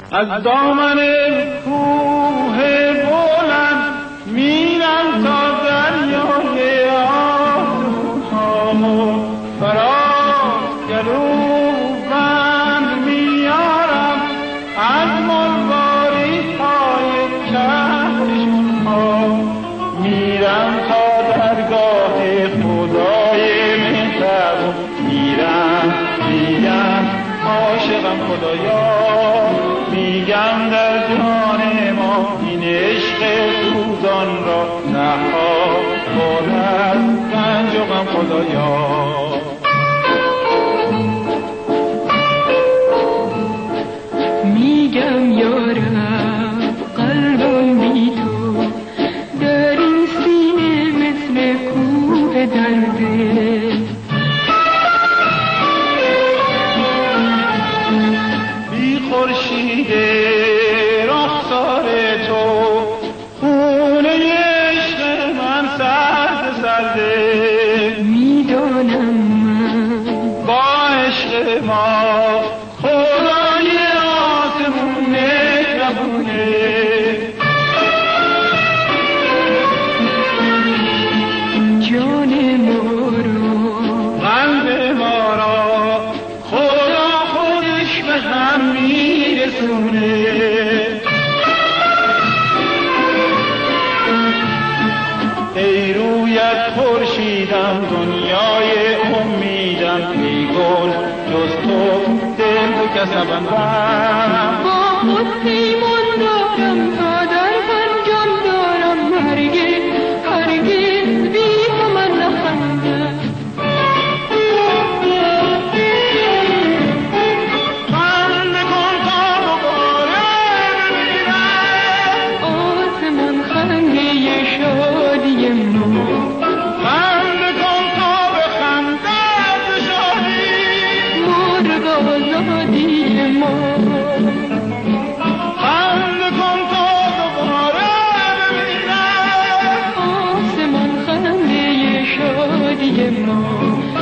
از دامن کوه بلند میرم تا دریای آتش‌ها فراز گلو بند میارم از مروارید های کهکشان‌ها میرم تا درگاه خدای مهربون میگم عاشقم خدایا میگم در جان ما این عشق سوزان را رها کن از رنج و غم خدایا میگم یارم قلبم بی تو در این سینه مثل کوه درده خورشید رخسار تو خونه عشق من سرده میدانم با عشق ما خدای آسمون مهربونه جان ما رو قلب ما را خدا خودش به هم میرسونه ای رویت خورشیدم دنیای امیدم ای گل جز تو دل و کسبم با خود پیمان دارم تا در پنجم دارم هرگز هرگز بی تو من نخندم آسمان خنده شادی ما خنده کن تا به خنده شادی مرغ آزادی ما خنده کن تا دوباره ببینم آسمان خنده شادی ما